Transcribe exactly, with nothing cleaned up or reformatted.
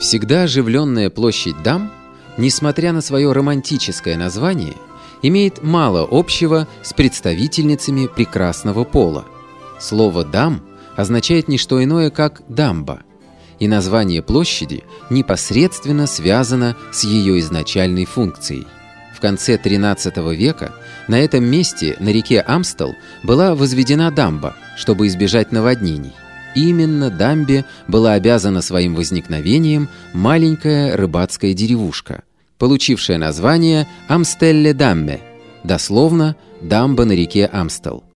Всегда оживленная площадь Дам, несмотря на свое романтическое название, имеет мало общего с представительницами прекрасного пола. Слово «дам» означает не что иное, как «дамба», и название площади непосредственно связано с ее изначальной функцией. В конце тринадцатого века на этом месте, на реке Амстел, была возведена дамба, чтобы избежать наводнений. Именно дамбе была обязана своим возникновением маленькая рыбацкая деревушка, получившая название Амстелле-Дамме, дословно «дамба на реке Амстел».